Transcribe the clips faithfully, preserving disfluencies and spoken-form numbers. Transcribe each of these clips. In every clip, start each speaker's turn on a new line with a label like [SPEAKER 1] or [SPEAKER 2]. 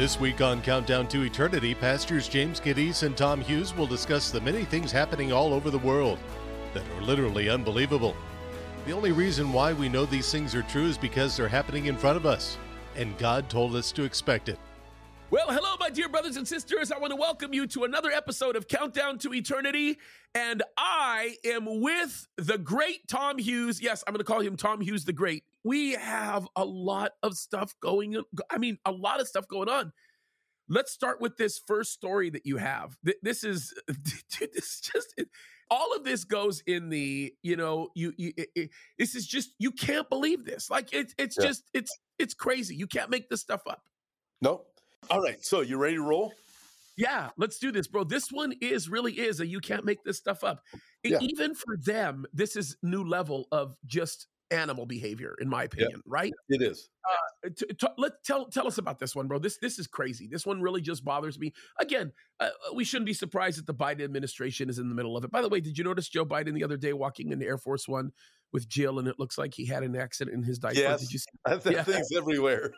[SPEAKER 1] This week on Countdown to Eternity, Pastors James Kaddis and Tom Hughes will discuss the many things happening all over the world that are literally unbelievable. The only reason why we know these things are true is because they're happening in front of us, and God told us to expect it.
[SPEAKER 2] Well, hello, my dear brothers and sisters. I want to welcome you to another episode of Countdown to Eternity, and I am with the great Tom Hughes. Yes, I'm going to call him Tom Hughes the Great. We have a lot of stuff going on. I mean, a lot of stuff going on. Let's start with this first story that you have. This is, dude, this is just, all of this goes in the, you know, you, you it, it, this is just, you can't believe this. Like, it, it's yeah. just, it's, it's crazy. You can't make this stuff up.
[SPEAKER 3] Nope. All right, so you ready to roll?
[SPEAKER 2] Yeah, let's do this, bro. This one is really is a you can't make this stuff up. It,
[SPEAKER 3] yeah.
[SPEAKER 2] Even for them, this is new level of just animal behavior, in my opinion,
[SPEAKER 3] yeah.
[SPEAKER 2] right?
[SPEAKER 3] It is.
[SPEAKER 2] Uh, t- t- let tell tell us about this one, bro. This this is crazy. This one really just bothers me. Again, uh, we shouldn't be surprised that the Biden administration is in the middle of it. By the way, did you notice Joe Biden the other day walking into Air Force One with Jill, and it looks like he had an accident in his diaper?
[SPEAKER 3] Yes,
[SPEAKER 2] did you see
[SPEAKER 3] that, that yeah. thing's everywhere.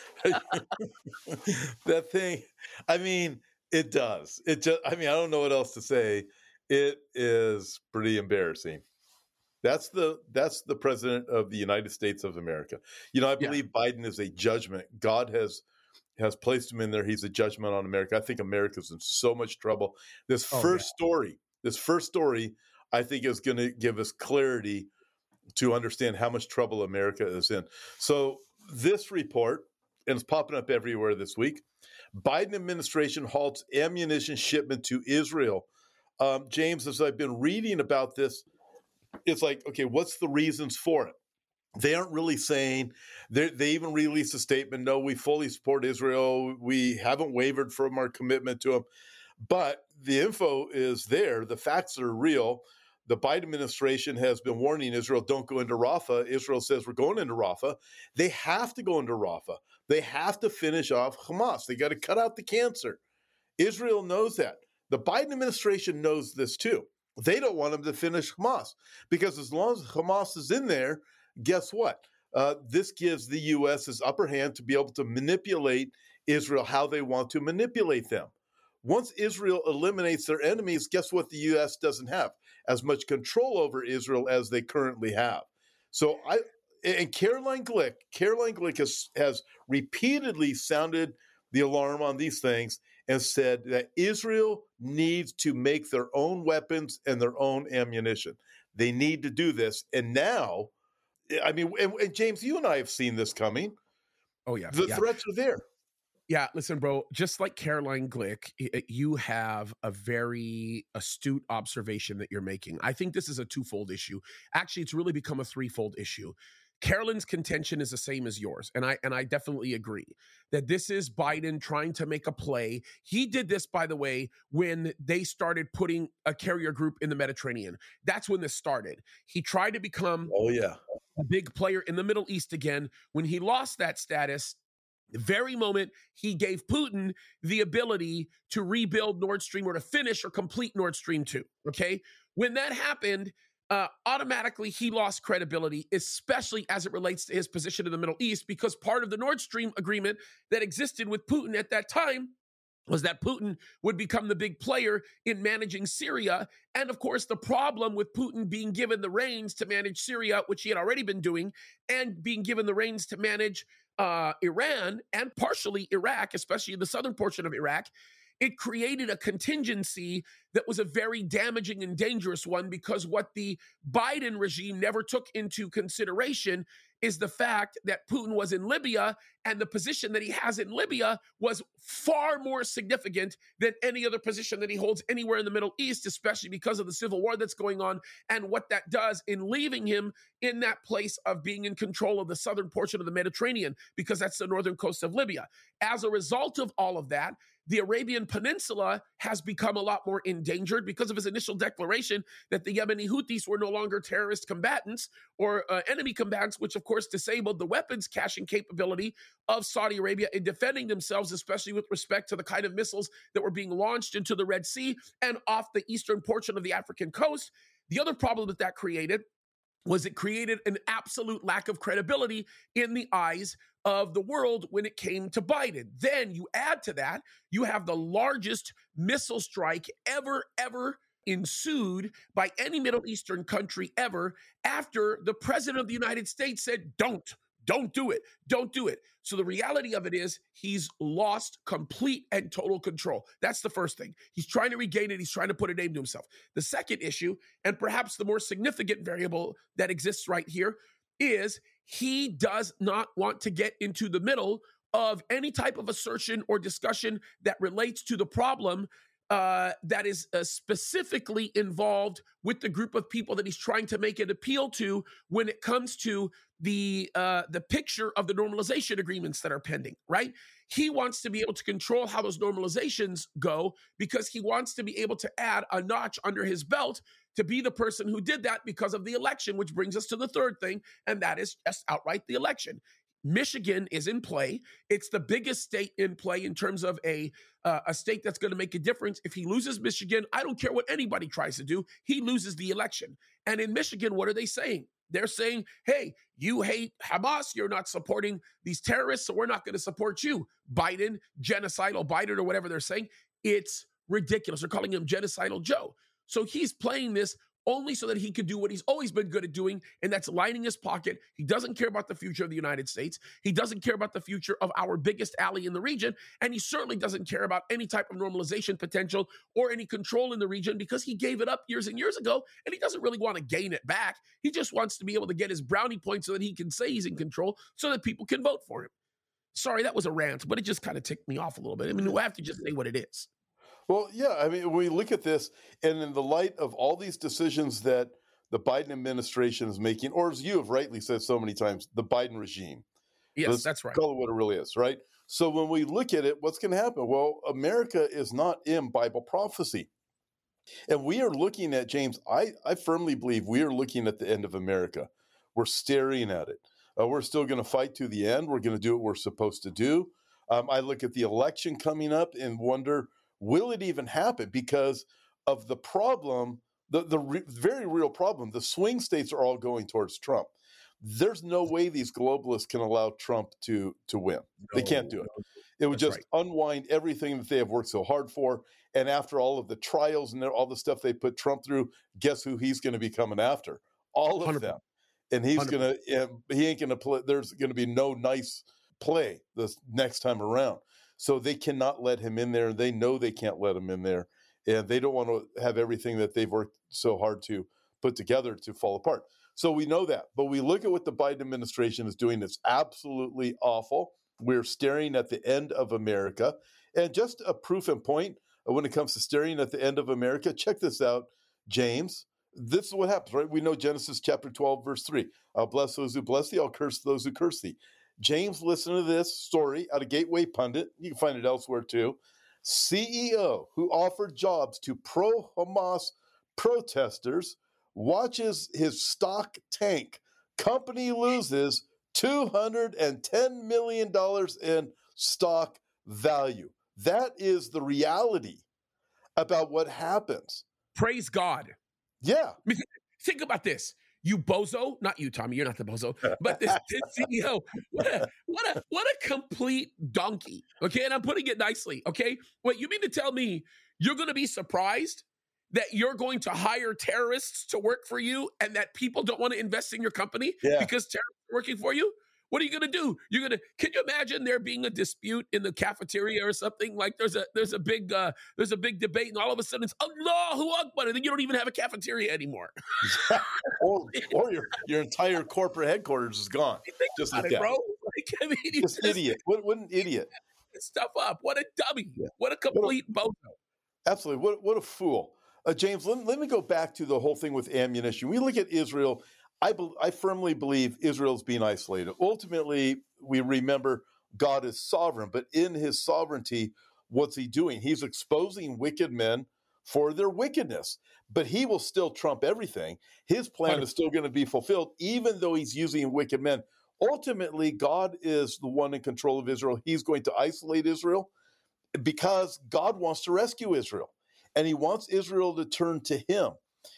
[SPEAKER 3] That thing, I mean, it does. It just, I mean, I don't know what else to say. It is pretty embarrassing. That's the that's the president of the United States of America. You know, I believe yeah. Biden is a judgment. God has has placed him in there. He's a judgment on America. I think America's in so much trouble. This oh, first yeah. story, this first story, I think is going to give us clarity to understand how much trouble America is in. So this report, and it's popping up everywhere this week, Biden administration halts ammunition shipment to Israel. Um, James, as I've been reading about this, it's like, okay, what's the reasons for it? They aren't really saying, they even released a statement, no, we fully support Israel. We haven't wavered from our commitment to them. But the info is there. The facts are real. The Biden administration has been warning Israel, don't go into Rafah. Israel says we're going into Rafah. They have to go into Rafah. They have to finish off Hamas. They got to cut out the cancer. Israel knows that. The Biden administration knows this too. They don't want them to finish Hamas because as long as Hamas is in there, guess what? Uh, this gives the U S its upper hand to be able to manipulate Israel how they want to manipulate them. Once Israel eliminates their enemies, guess what the U S doesn't have? As much control over Israel as they currently have. So I and Caroline Glick, Caroline Glick has, has repeatedly sounded the alarm on these things and said that Israel needs to make their own weapons and their own ammunition. They need to do this. And now, I mean, and, and James, you and I have seen this coming.
[SPEAKER 2] Oh, yeah.
[SPEAKER 3] The
[SPEAKER 2] yeah.
[SPEAKER 3] threats are there.
[SPEAKER 2] Yeah, listen, bro, just like Caroline Glick, you have a very astute observation that you're making. I think this is a twofold issue. Actually, it's really become a threefold issue. Carolyn's contention is the same as yours, and I and I definitely agree that this is Biden trying to make a play. He did this, by the way, when they started putting a carrier group in the Mediterranean. That's when this started. He tried to become
[SPEAKER 3] oh, yeah.
[SPEAKER 2] a big player in the Middle East again. When he lost that status, the very moment he gave Putin the ability to rebuild Nord Stream or to finish or complete Nord Stream two, okay? When that happened, uh, automatically he lost credibility, especially as it relates to his position in the Middle East, because part of the Nord Stream agreement that existed with Putin at that time was that Putin would become the big player in managing Syria. And of course, the problem with Putin being given the reins to manage Syria, which he had already been doing, and being given the reins to manage uh, Iran and partially Iraq, especially the southern portion of Iraq, it created a contingency that was a very damaging and dangerous one, because what the Biden regime never took into consideration is the fact that Putin was in Libya, and the position that he has in Libya was far more significant than any other position that he holds anywhere in the Middle East, especially because of the civil war that's going on and what that does in leaving him in that place of being in control of the southern portion of the Mediterranean, because that's the northern coast of Libya. As a result of all of that, the Arabian Peninsula has become a lot more endangered because of his initial declaration that the Yemeni Houthis were no longer terrorist combatants or uh, enemy combatants, which of course disabled the weapons caching capability of Saudi Arabia in defending themselves, especially with respect to the kind of missiles that were being launched into the Red Sea and off the eastern portion of the African coast. The other problem that that created was it created an absolute lack of credibility in the eyes of the world when it came to Biden. Then you add to that, you have the largest missile strike ever, ever ensued by any Middle Eastern country ever after the president of the United States said, don't, don't do it, don't do it. So the reality of it is he's lost complete and total control. That's the first thing. He's trying to regain it. He's trying to put a name to himself. The second issue, and perhaps the more significant variable that exists right here, is he does not want to get into the middle of any type of assertion or discussion that relates to the problem uh, that is uh, specifically involved with the group of people that he's trying to make an appeal to when it comes to the uh, the picture of the normalization agreements that are pending, right? He wants to be able to control how those normalizations go because he wants to be able to add a notch under his belt to be the person who did that because of the election, which brings us to the third thing, and that is just outright the election. Michigan is in play. It's the biggest state in play in terms of a uh, a state that's going to make a difference. If he loses Michigan, I don't care what anybody tries to do. He loses the election. And in Michigan, what are they saying? They're saying, hey, you hate Hamas. You're not supporting these terrorists, so we're not going to support you. Biden, genocidal Biden, or whatever they're saying. It's ridiculous. They're calling him genocidal Joe. So he's playing this only so that he could do what he's always been good at doing, and that's lining his pocket. He doesn't care about the future of the United States. He doesn't care about the future of our biggest ally in the region, and he certainly doesn't care about any type of normalization potential or any control in the region because he gave it up years and years ago, and he doesn't really want to gain it back. He just wants to be able to get his brownie points so that he can say he's in control so that people can vote for him. Sorry, that was a rant, but it just kind of ticked me off a little bit. I mean, we have to just say what it is.
[SPEAKER 3] Well, yeah, I mean, we look at this, and in the light of all these decisions that the Biden administration is making, or as you have rightly said so many times, the Biden regime.
[SPEAKER 2] Yes,
[SPEAKER 3] Let's
[SPEAKER 2] that's right.
[SPEAKER 3] Call it what it really is, right? So when we look at it, what's going to happen? Well, America is not in Bible prophecy. And we are looking at, James, I, I firmly believe we are looking at the end of America. We're staring at it. Uh, we're still going to fight to the end. We're going to do what we're supposed to do. Um, I look at the election coming up and wonder, will it even happen? Because of the problem, the, the re- very real problem, the swing states are all going towards Trump. There's no way these globalists can allow Trump to, to win. No, they can't do it. No. It would That's just right. unwind everything that they have worked so hard for. And after all of the trials and all the stuff they put Trump through, guess who he's going to be coming after? All of one hundred percent. Them. And he's going to, he ain't going to play. There's going to be no nice play this next time around. So they cannot let him in there. They know they can't let him in there. And they don't want to have everything that they've worked so hard to put together to fall apart. So we know that. But we look at what the Biden administration is doing. It's absolutely awful. We're staring at the end of America. And just a proof and point when it comes to staring at the end of America, check this out, James. This is what happens, right? We know Genesis chapter twelve, verse three. I'll bless those who bless thee. I'll curse those who curse thee. James, listen to this story out of Gateway Pundit. You can find it elsewhere too. C E O who offered jobs to pro-Hamas protesters watches his stock tank. Company loses two hundred ten million dollars in stock value. That is the reality about what happens.
[SPEAKER 2] Praise God.
[SPEAKER 3] Yeah.
[SPEAKER 2] I mean, think about this. You bozo, not you, Tommy, you're not the bozo, but this, this C E O, what a, what a, what a complete donkey. Okay. And I'm putting it nicely. Okay. Wait, you mean to tell me you're going to be surprised that you're going to hire terrorists to work for you and that people don't want to invest in your company yeah. because terrorists are working for you? What are you going to do? You're going to, can you imagine there being a dispute in the cafeteria or something? Like there's a, there's a big, uh, there's a big debate and all of a sudden it's Allahu Akbar, and then you don't even have a cafeteria anymore.
[SPEAKER 3] or or your, your entire corporate headquarters is gone. Just like
[SPEAKER 2] it,
[SPEAKER 3] that.
[SPEAKER 2] Bro. Like, I mean,
[SPEAKER 3] just, just idiot. What, what an idiot.
[SPEAKER 2] Stuff up. What a dummy. Yeah. What a complete bozo.
[SPEAKER 3] Absolutely. What, what a fool. Uh, James, let, let me go back to the whole thing with ammunition. We look at Israel. I, be, I firmly believe Israel's being isolated. Ultimately, we remember God is sovereign, but in his sovereignty, what's he doing? He's exposing wicked men for their wickedness, but he will still trump everything. His plan is still going to be fulfilled, even though he's using wicked men. Ultimately, God is the one in control of Israel. He's going to isolate Israel because God wants to rescue Israel, and he wants Israel to turn to him.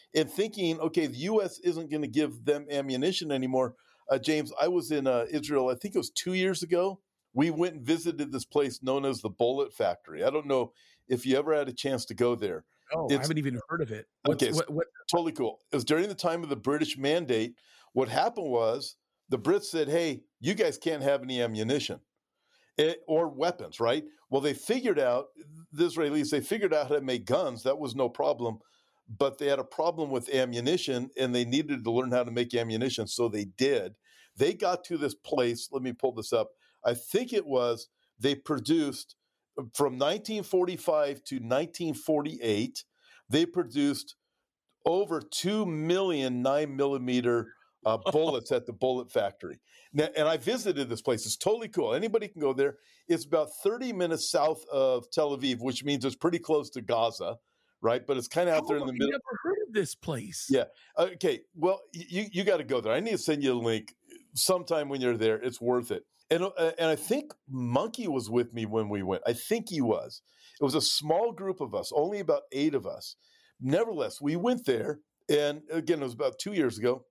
[SPEAKER 3] and thinking, okay, the U S isn't going to give them ammunition anymore. Uh, James, I was in uh, Israel, I think it was two years ago. We went and visited this place known as the Bullet Factory. I don't know if you ever had a chance to go there.
[SPEAKER 2] Oh,
[SPEAKER 3] It's
[SPEAKER 2] I haven't even heard of it. What's,
[SPEAKER 3] okay, so
[SPEAKER 2] what, what?
[SPEAKER 3] totally cool. It was during the time of the British Mandate. What happened was the Brits said, hey, you guys can't have any ammunition eh, or weapons, right? Well, they figured out, the Israelis, they figured out how to make guns. That was no problem. But they had a problem with ammunition, and they needed to learn how to make ammunition, so they did. They got to this place. Let me pull this up. I think it was they produced from nineteen forty-five to nineteen forty-eight, they produced over two million nine millimeter uh, bullets at the Bullet Factory. Now, and I visited this place. It's totally cool. Anybody can go there. It's about thirty minutes south of Tel Aviv, which means it's pretty close to Gaza, right? But it's kind of out there in the
[SPEAKER 2] I've
[SPEAKER 3] middle.
[SPEAKER 2] never heard of this place.
[SPEAKER 3] Yeah. Okay. Well, you you got to go there. I need to send you a link sometime when you're there. It's worth it. And uh, and I think Monkey was with me when we went. I think he was. It was a small group of us, only about eight of us. Nevertheless, we went there, and again, it was about two years ago.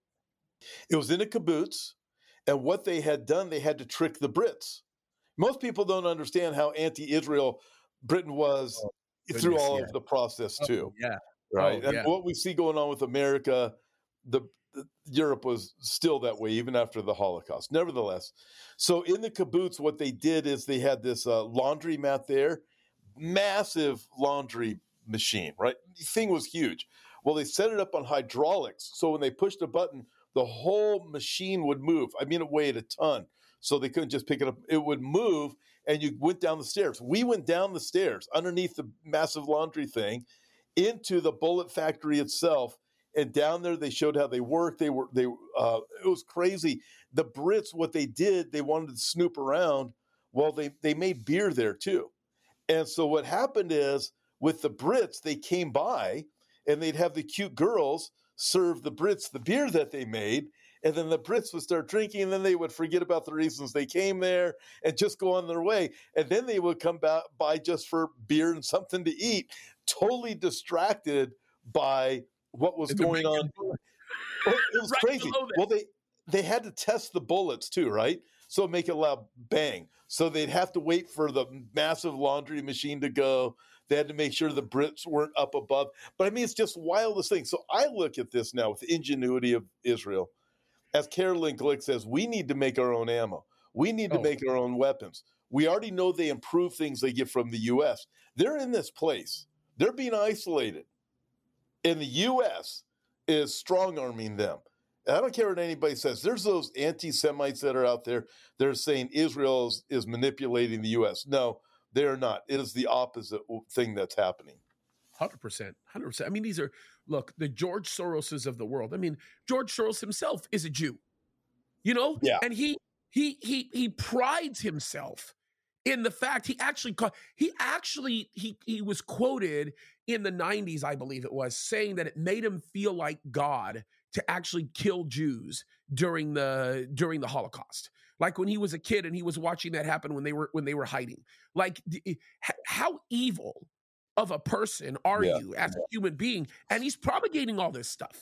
[SPEAKER 3] It was in a kibbutz, and what they had done, they had to trick the Brits. Most people don't understand how anti-Israel Britain was
[SPEAKER 2] Oh,
[SPEAKER 3] through
[SPEAKER 2] goodness,
[SPEAKER 3] all
[SPEAKER 2] yeah.
[SPEAKER 3] of the process too.
[SPEAKER 2] Oh, yeah.
[SPEAKER 3] Right.
[SPEAKER 2] Oh,
[SPEAKER 3] And
[SPEAKER 2] yeah.
[SPEAKER 3] what we see going on with America, the, the Europe was still that way even after the Holocaust. Nevertheless, so in the kibbutz, what they did is they had this uh, laundry mat there, massive laundry machine, right? The thing was huge. Well, they set it up on hydraulics. So when they pushed a button, the whole machine would move. I mean, it weighed a ton. So they couldn't just pick it up. It would move, and you went down the stairs. We went down the stairs underneath the massive laundry thing into the Bullet Factory itself, and down there they showed how they worked. They were they uh, it was crazy. The Brits, what they did, they wanted to snoop around. Well, they they made beer there too, and so what happened is with the Brits, they came by and they'd have the cute girls serve the Brits the beer that they made, and then the Brits would start drinking, and then they would forget about the reasons they came there and just go on their way, and then they would come back by just for beer and something to eat, totally distracted by what was
[SPEAKER 2] And they're
[SPEAKER 3] going on.
[SPEAKER 2] making bullets
[SPEAKER 3] Well, it was
[SPEAKER 2] right
[SPEAKER 3] crazy.
[SPEAKER 2] below them.
[SPEAKER 3] Well, they they had to test the bullets too, right? So make it loud bang. So they'd have to wait for the massive laundry machine to go. They had to make sure the Brits weren't up above. But I mean, it's just wildest thing. So I look at this now with the ingenuity of Israel. As Carolyn Glick says, we need to make our own ammo. We need to
[SPEAKER 2] Oh.
[SPEAKER 3] make our own weapons. We already know they improve things they get from the U S. They're in this place. They're being isolated. And the U S is strong-arming them. And I don't care what anybody says. There's those anti-Semites that are out there. They're saying Israel is, is manipulating the U S. No, they are not. It is the opposite thing that's happening.
[SPEAKER 2] one hundred percent. one hundred percent. I mean, these are, look, the George Soroses of the world. I mean, George Soros himself is a Jew, you know?
[SPEAKER 3] Yeah.
[SPEAKER 2] And he he he he prides himself in the fact he actually ca- he actually he he was quoted in the nineties, I believe it was, saying that it made him feel like God to actually kill Jews during the during the Holocaust. Like when he was a kid and he was watching that happen when they were when they were hiding. Like d- h- how evil of a person are
[SPEAKER 3] Yeah.
[SPEAKER 2] you as a human being? And he's propagating all this stuff.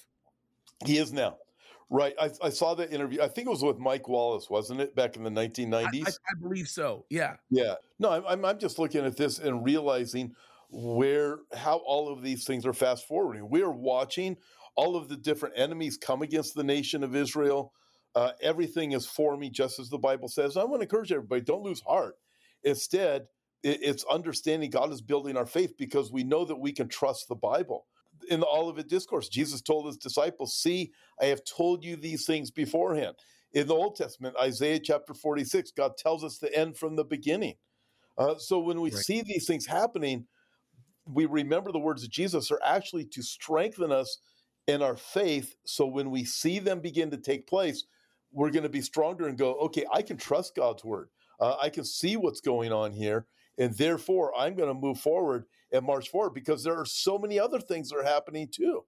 [SPEAKER 3] He is now. Right. I, I saw that interview. I think it was with Mike Wallace, wasn't it, back in the nineteen
[SPEAKER 2] I,
[SPEAKER 3] nineties?
[SPEAKER 2] I, I believe so. Yeah.
[SPEAKER 3] Yeah. No, I'm- I'm I'm just looking at this and realizing where how all of these things are fast forwarding. We are watching all of the different enemies come against the nation of Israel. Uh, everything is forming just as the Bible says. I want to encourage everybody: don't lose heart. Instead, it, it's understanding God is building our faith because we know that we can trust the Bible. In the Olivet Discourse, Jesus told his disciples, "See, I have told you these things beforehand." In the Old Testament, Isaiah chapter forty-six, God tells us the end from the beginning. Uh, so when we
[SPEAKER 2] Right.
[SPEAKER 3] see these things happening, we remember the words of Jesus are actually to strengthen us in our faith. So when we see them begin to take place, we're going to be stronger and go, okay, I can trust God's word. Uh, I can see what's going on here. And therefore, I'm going to move forward and march forward because there are so many other things that are happening too.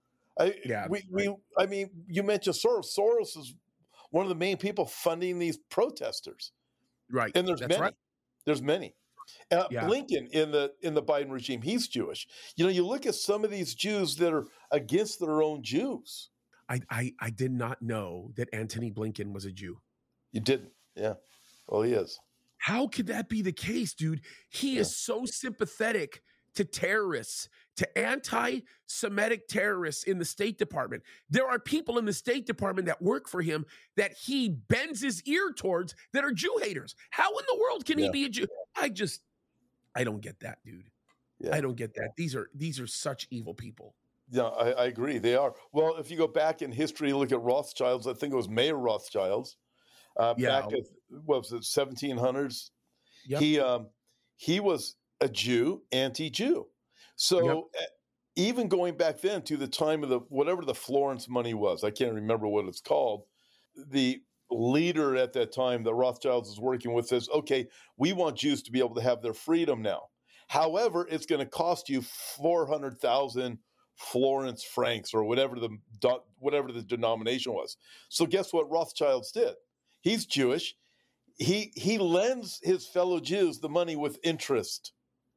[SPEAKER 3] I,
[SPEAKER 2] Yeah,
[SPEAKER 3] we,
[SPEAKER 2] right.
[SPEAKER 3] we, I mean, you mentioned Soros. Soros is one of the main people funding these protesters.
[SPEAKER 2] Right.
[SPEAKER 3] And there's
[SPEAKER 2] That's
[SPEAKER 3] many.
[SPEAKER 2] right.
[SPEAKER 3] There's many. Uh,
[SPEAKER 2] Yeah.
[SPEAKER 3] Blinken in the in the Biden regime, he's Jewish. You know, you look at some of these Jews that are against their own Jews.
[SPEAKER 2] I, I, I did not know that Antony Blinken was a Jew.
[SPEAKER 3] You didn't, yeah. Well, he is.
[SPEAKER 2] How could that be the case, dude? He
[SPEAKER 3] Yeah.
[SPEAKER 2] is so sympathetic to terrorists, to anti-Semitic terrorists in the State Department. There are people in the State Department that work for him that he bends his ear towards that are Jew haters. How in the world can
[SPEAKER 3] Yeah.
[SPEAKER 2] he be a Jew? I just, I don't get that, dude.
[SPEAKER 3] Yeah.
[SPEAKER 2] I don't get that. These are these are such evil people.
[SPEAKER 3] Yeah, I, I agree. They are. Well, if you go back in history, look at Rothschilds. I think it was Mayer Rothschilds. Uh,
[SPEAKER 2] Yeah.
[SPEAKER 3] Back at what was it, seventeen hundreds?
[SPEAKER 2] Yep.
[SPEAKER 3] He um, he was a Jew, anti-Jew. So
[SPEAKER 2] Yep.
[SPEAKER 3] uh, even going back then to the time of the whatever the Florence money was, I can't remember what it's called. The leader at that time that Rothschilds was working with says, "Okay, we want Jews to be able to have their freedom now. However, it's going to cost you four hundred thousand Florence francs or whatever the do- whatever the denomination was." So guess what Rothschilds did? He's Jewish. He he lends his fellow Jews the money with interest.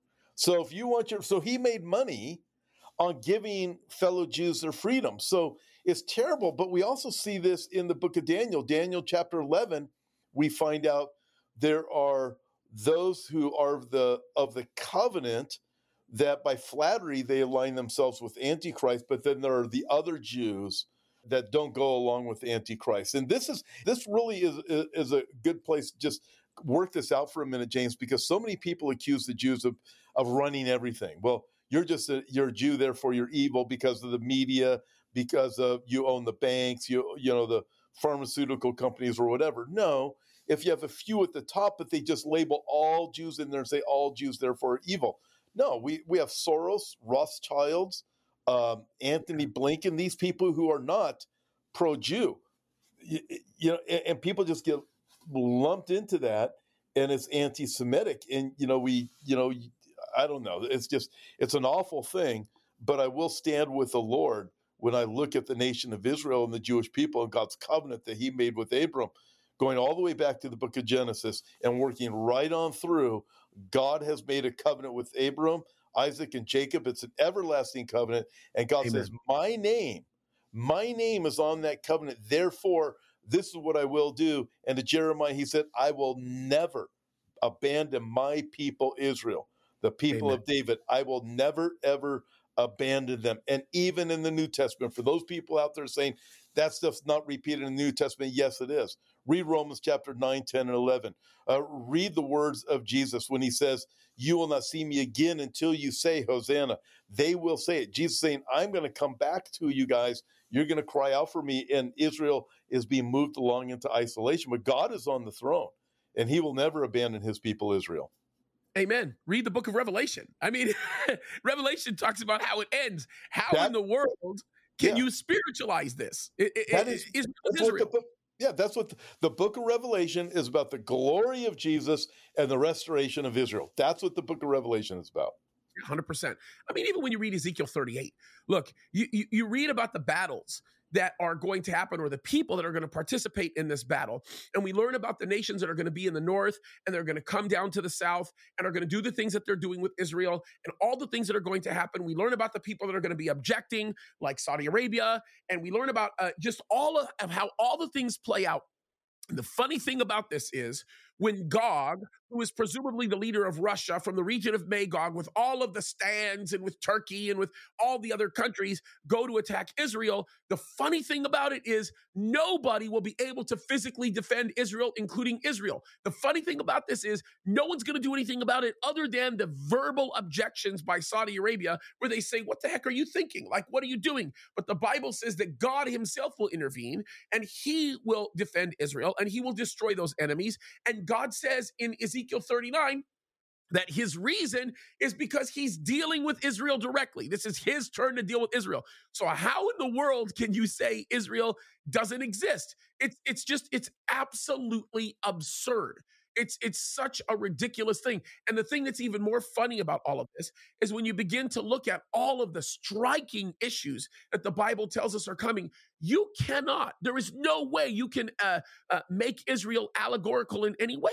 [SPEAKER 3] So if you want your so he made money on giving fellow Jews their freedom. So it's terrible, but we also see this in the book of Daniel. Daniel chapter eleven, we find out there are those who are the of the covenant that by flattery they align themselves with Antichrist, but then there are the other Jews that don't go along with Antichrist. And this is this really is, is, is a good place to just work this out for a minute, James, because so many people accuse the Jews of, of running everything. Well, you're just a, you're a Jew, therefore you're evil because of the media, because of you own the banks, you you know the pharmaceutical companies or whatever. No, if you have a few at the top, but they just label all Jews in there and say all Jews therefore are evil. No, we we have Soros, Rothschilds, um, Antony Blinken, these people who are not pro-Jew, you, you know, and, and people just get lumped into that, and it's anti-Semitic. And you know, we, you know, I don't know. It's just it's an awful thing. But I will stand with the Lord when I look at the nation of Israel and the Jewish people and God's covenant that He made with Abram, going all the way back to the book of Genesis and working right on through. God has made a covenant with Abram, Isaac, and Jacob. It's an everlasting covenant. And God
[SPEAKER 2] Amen.
[SPEAKER 3] says, my name, my name is on that covenant. Therefore, this is what I will do. And to Jeremiah, he said, I will never abandon my people, Israel, the people
[SPEAKER 2] Amen.
[SPEAKER 3] of David. I will never, ever abandon them. And even in the New Testament, for those people out there saying that stuff's not repeated in the New Testament, yes, it is. Read Romans chapter nine, ten, and eleven. Uh, read the words of Jesus when he says, you will not see me again until you say Hosanna. They will say it. Jesus saying, I'm going to come back to you guys. You're going to cry out for me. And Israel is being moved along into isolation. But God is on the throne, and he will never abandon his people, Israel.
[SPEAKER 2] Amen. Read the book of Revelation. I mean, Revelation talks about how it ends. How
[SPEAKER 3] That-
[SPEAKER 2] in the world can
[SPEAKER 3] Yeah.
[SPEAKER 2] you spiritualize this? It, it,
[SPEAKER 3] That
[SPEAKER 2] it-
[SPEAKER 3] is-
[SPEAKER 2] Israel
[SPEAKER 3] That's
[SPEAKER 2] is
[SPEAKER 3] what
[SPEAKER 2] Israel.
[SPEAKER 3] the book, yeah, that's what the, the book of Revelation is about, the glory of Jesus and the restoration of Israel. That's what the book of Revelation is about.
[SPEAKER 2] one hundred percent. I mean, even when you read Ezekiel thirty-eight, look, you, you, you read about the battles that are going to happen or the people that are going to participate in this battle. And we learn about the nations that are going to be in the north and they're going to come down to the south and are going to do the things that they're doing with Israel and all the things that are going to happen. We learn about the people that are going to be objecting, like Saudi Arabia. And we learn about uh, just all of, of how all the things play out. And the funny thing about this is when Gog, who is presumably the leader of Russia from the region of Magog, with all of the stands and with Turkey and with all the other countries, go to attack Israel, the funny thing about it is nobody will be able to physically defend Israel, including Israel. The funny thing about this is no one's going to do anything about it other than the verbal objections by Saudi Arabia, where they say, what the heck are you thinking? Like, what are you doing? But the Bible says that God himself will intervene and he will defend Israel and he will destroy those enemies. And God says in Ezekiel thirty-nine that his reason is because he's dealing with Israel directly. This is his turn to deal with Israel. So how in the world can you say Israel doesn't exist? It's it's just, it's absolutely absurd. It's it's such a ridiculous thing. And the thing that's even more funny about all of this is when you begin to look at all of the striking issues that the Bible tells us are coming, you cannot, there is no way you can uh, uh, make Israel allegorical in any way.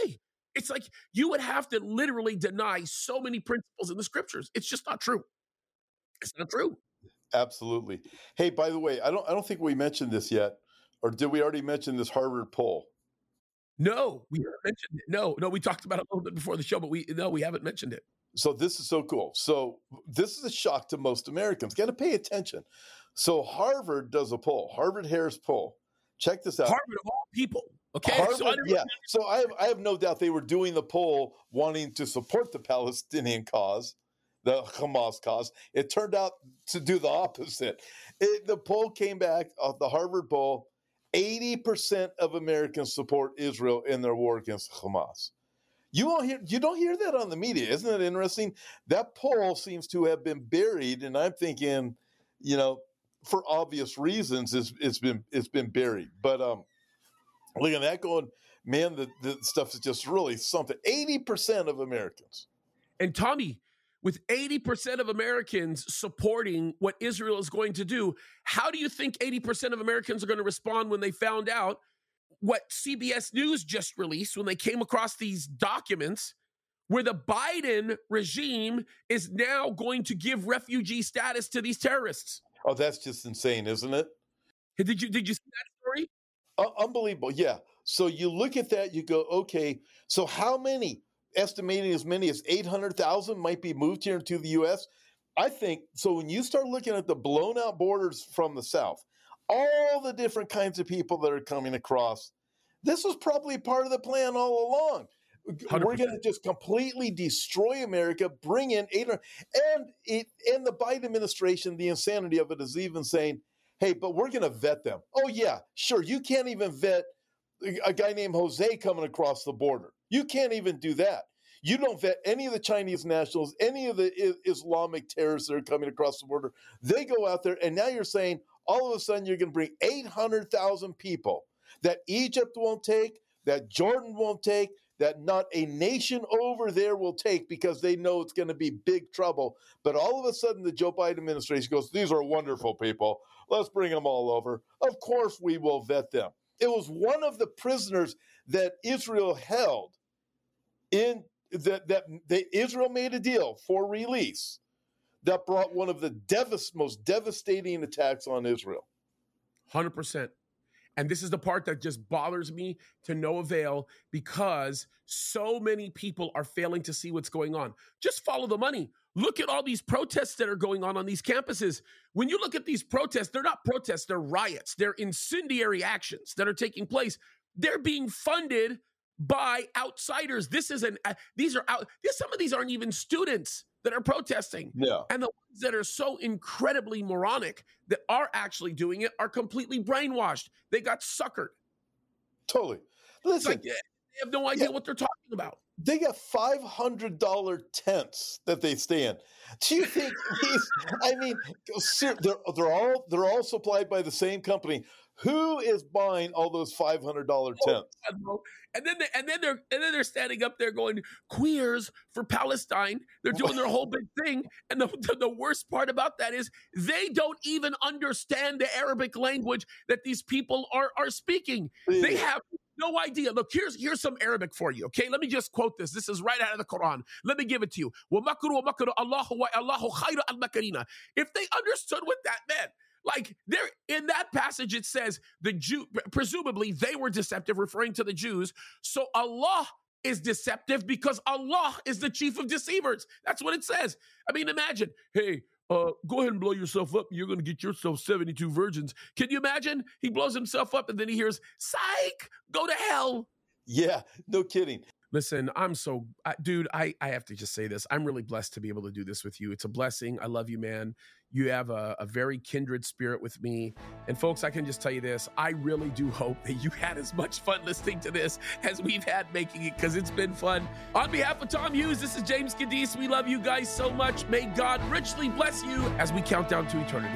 [SPEAKER 2] It's like you would have to literally deny so many principles in the scriptures. It's just not true. It's not true.
[SPEAKER 3] Absolutely. Hey, by the way, I don't I don't think we mentioned this yet, or did we already mention this Harvard poll?
[SPEAKER 2] No, we haven't mentioned it. No, no, we talked about it a little bit before the show, but we no, we haven't mentioned it.
[SPEAKER 3] So this is so cool. So this is a shock to most Americans. Got to pay attention. So Harvard does a poll, Harvard Harris poll. Check this out.
[SPEAKER 2] Harvard of all people. Okay.
[SPEAKER 3] Harvard,
[SPEAKER 2] so
[SPEAKER 3] yeah. So I have I have no doubt they were doing the poll wanting to support the Palestinian cause, the Hamas cause. It turned out to do the opposite. It, the poll came back of the Harvard poll. eighty percent of Americans support Israel in their war against Hamas. You won't hear you don't hear that on the media. Isn't that interesting? That poll seems to have been buried, and I'm thinking, you know, for obvious reasons, it's, it's been it's been buried. But um, look at that going, man, the, the stuff is just really something. eighty percent of Americans.
[SPEAKER 2] And Tommy, with eighty percent of Americans supporting what Israel is going to do, how do you think eighty percent of Americans are going to respond when they found out what C B S News just released when they came across these documents where the Biden regime is now going to give refugee status to these terrorists?
[SPEAKER 3] Oh, that's just insane, isn't it?
[SPEAKER 2] Did you did you see that story?
[SPEAKER 3] Uh, unbelievable, yeah. So you look at that, you go, okay, so how many, estimating as many as eight hundred thousand might be moved here into the U S? I think, so when you start looking at the blown out borders from the South, all the different kinds of people that are coming across, this was probably part of the plan all along. one hundred percent. We're going to just completely destroy America, bring in eight hundred, and it, and the Biden administration, the insanity of it is even saying, hey, but we're going to vet them. Oh, yeah, sure. You can't even vet a guy named Jose coming across the border. You can't even do that. You don't vet any of the Chinese nationals, any of the I- Islamic terrorists that are coming across the border. They go out there, and now you're saying all of a sudden you're going to bring eight hundred thousand people that Egypt won't take, that Jordan won't take, that not a nation over there will take because they know it's going to be big trouble. But all of a sudden the Joe Biden administration goes, these are wonderful people. Let's bring them all over. Of course we will vet them. It was one of the prisoners that Israel held in that, that, that Israel made a deal for release that brought one of the devas, most devastating attacks on Israel.
[SPEAKER 2] one hundred percent. And this is the part that just bothers me to no avail because so many people are failing to see what's going on. Just follow the money. Look at all these protests that are going on on these campuses. When you look at these protests, they're not protests, they're riots. They're incendiary actions that are taking place. They're being funded by outsiders. This is an, uh, these are out, this, some of these aren't even students that are protesting.
[SPEAKER 3] Yeah.
[SPEAKER 2] And the ones that are so incredibly moronic that are actually doing it are completely brainwashed. They got suckered.
[SPEAKER 3] Totally. Listen.
[SPEAKER 2] Like, they have no idea
[SPEAKER 3] yeah,
[SPEAKER 2] what they're talking about.
[SPEAKER 3] They got five hundred dollars tents that they stay in. Do you think these, I mean, they're, they're all they're all supplied by the same company. Who is buying all those five hundred dollars tents?
[SPEAKER 2] Oh, and then they, and then they're and then they're standing up there going, queers for Palestine. They're doing their whole big thing. And the, the, the worst part about that is they don't even understand the Arabic language that these people are are speaking. Yeah. They have no idea. Look, here's here's some Arabic for you, okay? Let me just quote this. This is right out of the Quran. Let me give it to you. If they understood what that meant, like there in that passage, it says the Jew, presumably they were deceptive, referring to the Jews. So Allah is deceptive because Allah is the chief of deceivers. That's what it says. I mean, imagine, hey, uh, go ahead and blow yourself up. You're going to get yourself seventy-two virgins. Can you imagine? He blows himself up and then he hears, psych, go to hell.
[SPEAKER 3] Yeah, no kidding.
[SPEAKER 2] Listen, I'm so, uh, dude, I, I have to just say this. I'm really blessed to be able to do this with you. It's a blessing. I love you, man. You have a, a very kindred spirit with me. And folks, I can just tell you this. I really do hope that you had as much fun listening to this as we've had making it, because it's been fun. On behalf of Tom Hughes, this is James Cadiz. We love you guys so much. May God richly bless you as we count down to eternity.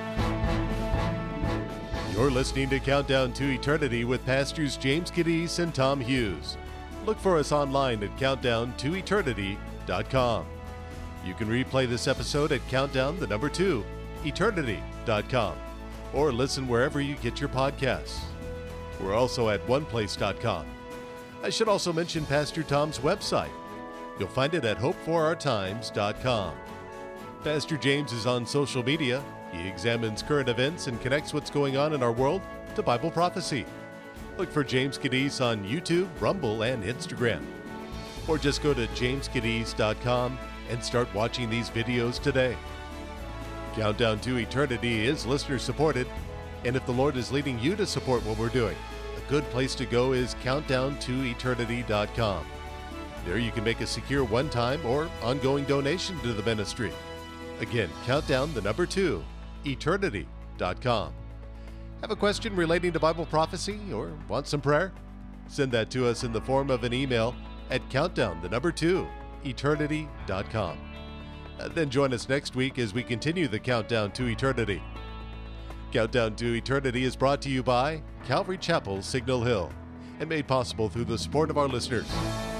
[SPEAKER 1] You're listening to Countdown to Eternity with Pastors James Cadiz and Tom Hughes. Look for us online at countdown to eternity dot com. You can replay this episode at countdown, the number two, eternity dot com, or listen wherever you get your podcasts. We're also at one place dot com. I should also mention Pastor Tom's website. You'll find it at hope for our times dot com. Pastor James is on social media. He examines current events and connects what's going on in our world to Bible prophecy. Look for James Kaddis on YouTube, Rumble, and Instagram. Or just go to james kaddis dot com and start watching these videos today. Countdown to Eternity is listener supported, and if the Lord is leading you to support what we're doing, a good place to go is countdown to eternity dot com. There you can make a secure one-time or ongoing donation to the ministry. Again, countdown the number two, eternity dot com. Have a question relating to Bible prophecy or want some prayer? Send that to us in the form of an email at countdown the number two, eternity dot com. Uh, then join us next week as we continue the Countdown to Eternity. Countdown to Eternity is brought to you by Calvary Chapel, Signal Hill, and made possible through the support of our listeners.